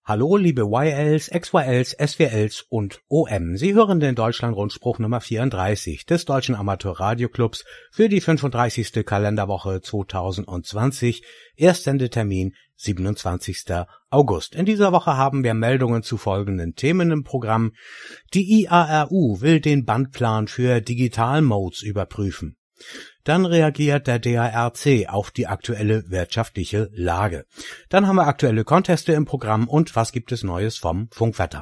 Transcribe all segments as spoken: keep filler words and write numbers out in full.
Hallo liebe Y Ls, X Y Ls, S W Ls und O M. Sie hören den Deutschlandrundspruch Nummer vierunddreißig des Deutschen Amateurradioclubs für die fünfunddreißigste Kalenderwoche zweitausendzwanzig, Erstsendetermin siebenundzwanzigster August. In dieser Woche haben wir Meldungen zu folgenden Themen im Programm. Die I A R U will den Bandplan für Digital-Modes überprüfen. Dann reagiert der D A R C auf die aktuelle wirtschaftliche Lage. Dann haben wir aktuelle Conteste im Programm und was gibt es Neues vom Funkwetter.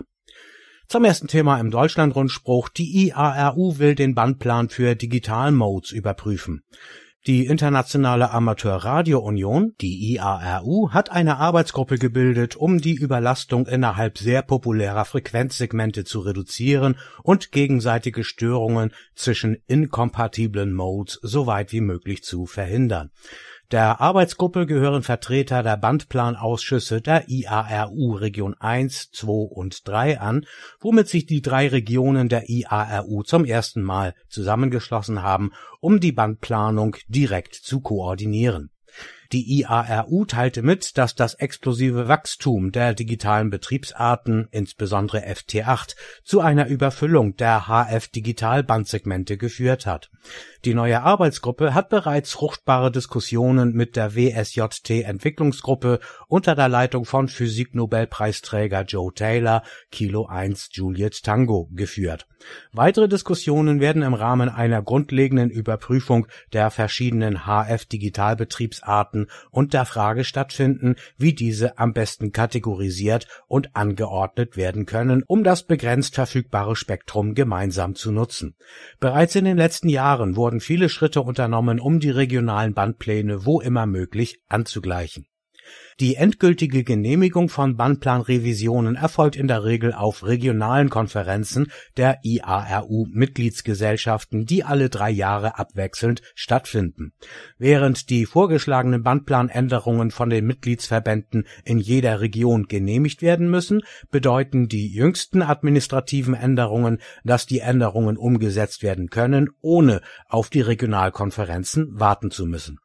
Zum ersten Thema im Deutschlandrundspruch. Die I A R U will den Bandplan für Digital-Modes überprüfen. Die Internationale Amateurradio-Union, die I A R U, hat eine Arbeitsgruppe gebildet, um die Überlastung innerhalb sehr populärer Frequenzsegmente zu reduzieren und gegenseitige Störungen zwischen inkompatiblen Modes so weit wie möglich zu verhindern. Der Arbeitsgruppe gehören Vertreter der Bandplanausschüsse der I A R U Region eins, zwei und drei an, womit sich die drei Regionen der I A R U zum ersten Mal zusammengeschlossen haben, um die Bandplanung direkt zu koordinieren. Die I A R U teilte mit, dass das explosive Wachstum der digitalen Betriebsarten, insbesondere F T acht, zu einer Überfüllung der H F-Digitalbandsegmente geführt hat. Die neue Arbeitsgruppe hat bereits fruchtbare Diskussionen mit der W S J T-Entwicklungsgruppe unter der Leitung von Physiknobelpreisträger Joe Taylor, Kilo eins Juliet Tango, geführt. Weitere Diskussionen werden im Rahmen einer grundlegenden Überprüfung der verschiedenen H F-Digitalbetriebsarten und der Frage stattfinden, wie diese am besten kategorisiert und angeordnet werden können, um das begrenzt verfügbare Spektrum gemeinsam zu nutzen. Bereits in den letzten Jahren wurden viele Schritte unternommen, um die regionalen Bandpläne wo immer möglich anzugleichen. Die endgültige Genehmigung von Bandplanrevisionen erfolgt in der Regel auf regionalen Konferenzen der I A R U-Mitgliedsgesellschaften, die alle drei Jahre abwechselnd stattfinden. Während die vorgeschlagenen Bandplanänderungen von den Mitgliedsverbänden in jeder Region genehmigt werden müssen, bedeuten die jüngsten administrativen Änderungen, dass die Änderungen umgesetzt werden können, ohne auf die Regionalkonferenzen warten zu müssen.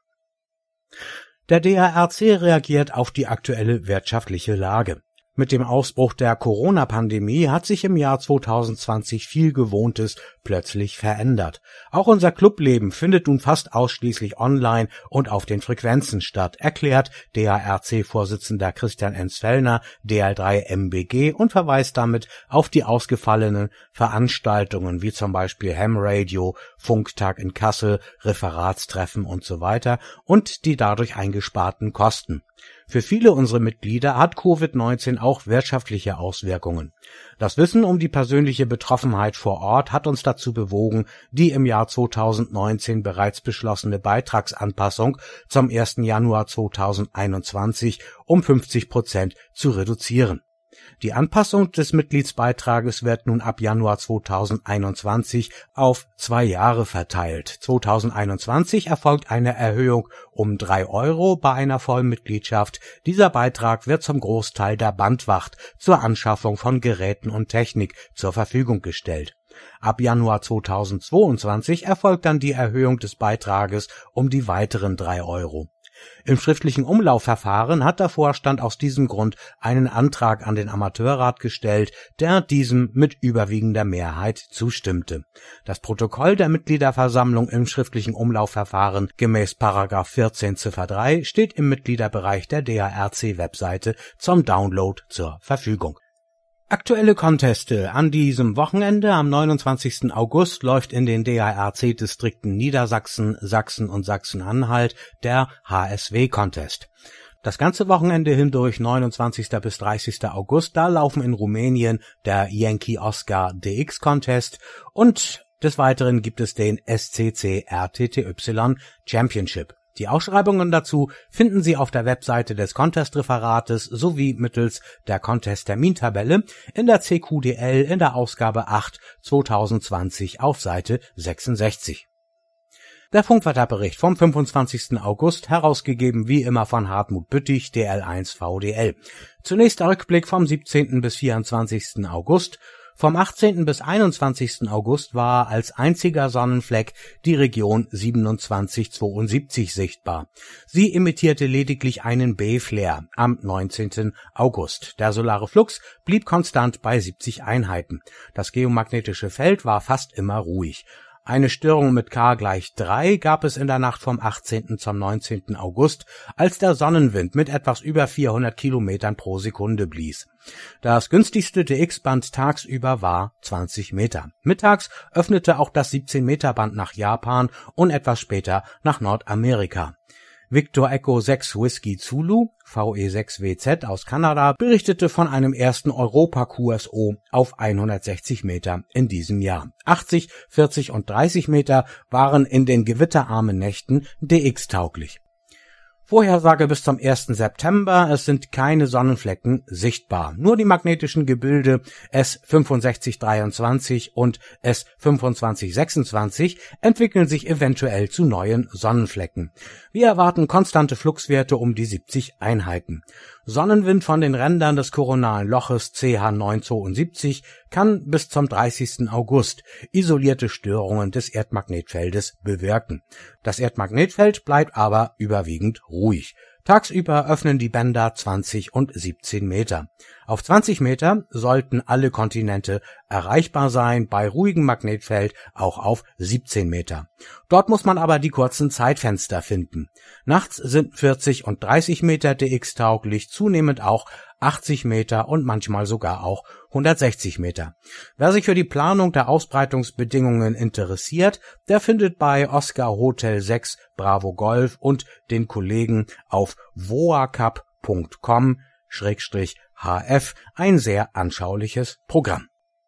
Der D A R C reagiert auf die aktuelle wirtschaftliche Lage. Mit dem Ausbruch der Corona-Pandemie hat sich im Jahr zweitausendzwanzig viel Gewohntes plötzlich verändert. Auch unser Clubleben findet nun fast ausschließlich online und auf den Frequenzen statt, erklärt D A R C-Vorsitzender Christian Enzfellner D L drei M B G und verweist damit auf die ausgefallenen Veranstaltungen wie zum Beispiel Ham Radio, Funktag in Kassel, Referatstreffen und so weiter und die dadurch eingesparten Kosten. Für viele unserer Mitglieder hat Covid neunzehn auch wirtschaftliche Auswirkungen. Das Wissen um die persönliche Betroffenheit vor Ort hat uns dazu bewogen, die im Jahr zweitausendneunzehn bereits beschlossene Beitragsanpassung zum ersten Januar zweitausendeinundzwanzig um fünfzig Prozent zu reduzieren. Die Anpassung des Mitgliedsbeitrages wird nun ab Januar zweitausendeinundzwanzig auf zwei Jahre verteilt. zweitausendeinundzwanzig erfolgt eine Erhöhung um drei Euro bei einer Vollmitgliedschaft. Dieser Beitrag wird zum Großteil der Bandwacht zur Anschaffung von Geräten und Technik zur Verfügung gestellt. Ab Januar zweitausendzweiundzwanzig erfolgt dann die Erhöhung des Beitrages um die weiteren drei Euro. Im schriftlichen Umlaufverfahren hat der Vorstand aus diesem Grund einen Antrag an den Amateurrat gestellt, der diesem mit überwiegender Mehrheit zustimmte. Das Protokoll der Mitgliederversammlung im schriftlichen Umlaufverfahren gemäß Paragraph vierzehn Ziffer drei steht im Mitgliederbereich der D A R C-Webseite zum Download zur Verfügung. Aktuelle Conteste. An diesem Wochenende am neunundzwanzigsten August läuft in den D A R C-Distrikten Niedersachsen, Sachsen und Sachsen-Anhalt der H S W-Contest. Das ganze Wochenende hindurch, neunundzwanzigsten bis dreißigsten August, da laufen in Rumänien der Yankee Oscar D X-Contest und des Weiteren gibt es den S C C R T T Y Championship. Die Ausschreibungen dazu finden Sie auf der Webseite des Contest-Referates sowie mittels der Contest-Termintabelle in der C Q D L in der Ausgabe acht zweitausendzwanzig auf Seite sechsundsechzig. Der Funkwetterbericht vom fünfundzwanzigsten August, herausgegeben wie immer von Hartmut Büttig, D L eins V D L. Zunächst der Rückblick vom siebzehnten bis vierundzwanzigsten August. Vom achtzehnten bis einundzwanzigsten August war als einziger Sonnenfleck die Region siebenundzwanzig zweiundsiebzig sichtbar. Sie emittierte lediglich einen B-Flare am neunzehnten August. Der solare Flux blieb konstant bei siebzig Einheiten. Das geomagnetische Feld war fast immer ruhig. Eine Störung mit K gleich drei gab es in der Nacht vom achtzehnten zum neunzehnten August, als der Sonnenwind mit etwas über vierhundert Kilometern pro Sekunde blies. Das günstigste D X-Band tagsüber war zwanzig Meter. Mittags öffnete auch das siebzehn Meter Band nach Japan und etwas später nach Nordamerika. Victor Echo sechs Whiskey Zulu, V E sechs W Z aus Kanada, berichtete von einem ersten Europa-Q S O auf hundertsechzig Meter in diesem Jahr. achtzig, vierzig und dreißig Meter waren in den gewitterarmen Nächten D X-tauglich. Vorhersage bis zum ersten September, es sind keine Sonnenflecken sichtbar. Nur die magnetischen Gebilde S fünfundsechzig dreiundzwanzig und S fünfundzwanzig sechsundzwanzig entwickeln sich eventuell zu neuen Sonnenflecken. Wir erwarten konstante Fluxwerte um die siebzig Einheiten. Sonnenwind von den Rändern des koronalen Loches C H neun zweiundsiebzig kann bis zum dreißigsten August isolierte Störungen des Erdmagnetfeldes bewirken. Das Erdmagnetfeld bleibt aber überwiegend ruhig. Tagsüber öffnen die Bänder zwanzig und siebzehn Meter. Auf zwanzig Meter sollten alle Kontinente erreichbar sein, bei ruhigem Magnetfeld auch auf siebzehn Meter. Dort muss man aber die kurzen Zeitfenster finden. Nachts sind vierzig und dreißig Meter D X-tauglich, zunehmend auch achtzig Meter und manchmal sogar auch hundertsechzig Meter. Wer sich für die Planung der Ausbreitungsbedingungen interessiert, der findet bei Oscar Hotel sechs Bravo Golf und den Kollegen auf voacap punkt com Schrägstrich H F ein sehr anschauliches Programm.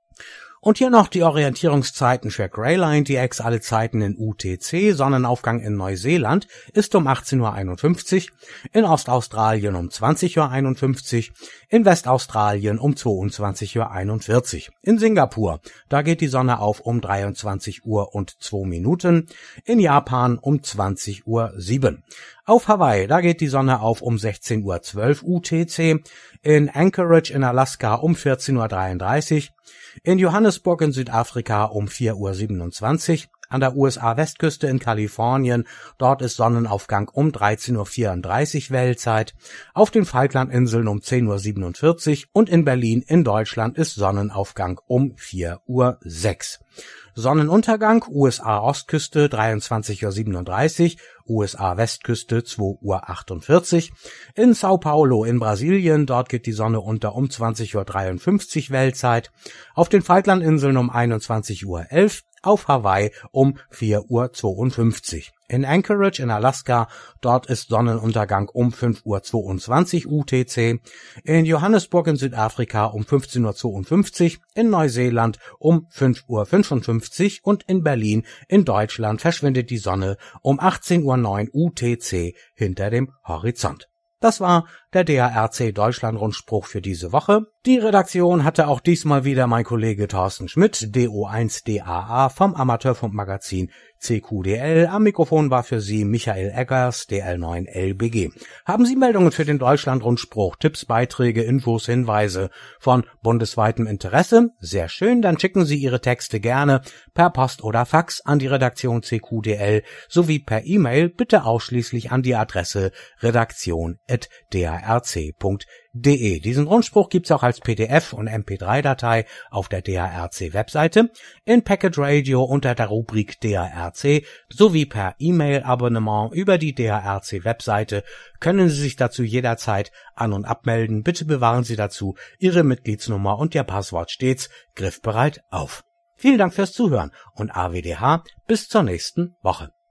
Und hier noch die Orientierungszeiten für Greyline D X, alle Zeiten in U T C. Sonnenaufgang in Neuseeland ist um achtzehn Uhr einundfünfzig, in Ostaustralien um zwanzig Uhr einundfünfzig, in Westaustralien um zweiundzwanzig Uhr einundvierzig. In Singapur, da geht die Sonne auf um dreiundzwanzig Uhr und zwei Minuten, in Japan um zwanzig Uhr sieben. Auf Hawaii, da geht die Sonne auf um sechzehn Uhr zwölf U T C, in Anchorage in Alaska um vierzehn Uhr dreiunddreißig, in Johannesburg in Südafrika um vier Uhr siebenundzwanzig, an der U S A-Westküste in Kalifornien, dort ist Sonnenaufgang um dreizehn Uhr vierunddreißig Weltzeit, auf den Falklandinseln um zehn Uhr siebenundvierzig und in Berlin in Deutschland ist Sonnenaufgang um vier Uhr sechs. Sonnenuntergang U S A-Ostküste dreiundzwanzig Uhr siebenunddreißig, U S A-Westküste zwei Uhr achtundvierzig, in Sao Paulo in Brasilien, dort geht die Sonne unter um zwanzig Uhr dreiundfünfzig Weltzeit, auf den Falklandinseln um einundzwanzig Uhr elf, auf Hawaii um vier Uhr zweiundfünfzig. In Anchorage in Alaska, dort ist Sonnenuntergang um fünf Uhr zweiundzwanzig U T C, in Johannesburg in Südafrika um fünfzehn Uhr zweiundfünfzig, in Neuseeland um fünf Uhr fünfundfünfzig und in Berlin in Deutschland verschwindet die Sonne um achtzehn Uhr neun U T C hinter dem Horizont. Das war der D A R C Deutschland-Rundspruch für diese Woche. Die Redaktion hatte auch diesmal wieder mein Kollege Thorsten Schmidt, D O eins D A A vom Amateurfunkmagazin C Q D L. Am Mikrofon war für Sie Michael Eggers, D L neun L B G. Haben Sie Meldungen für den Deutschland-Rundspruch, Tipps, Beiträge, Infos, Hinweise von bundesweitem Interesse? Sehr schön, dann schicken Sie Ihre Texte gerne per Post oder Fax an die Redaktion C Q D L sowie per E-Mail, bitte ausschließlich an die Adresse redaktion at d a r c punkt de. Diesen Rundspruch gibt's auch als P D F und M P drei Datei auf der D A R C Webseite, in Packet Radio unter der Rubrik D A R C sowie per E-Mail-Abonnement über die D A R C Webseite können Sie sich dazu jederzeit an- und abmelden. Bitte bewahren Sie dazu Ihre Mitgliedsnummer und Ihr Passwort stets griffbereit auf. Vielen Dank fürs Zuhören und A W D H bis zur nächsten Woche.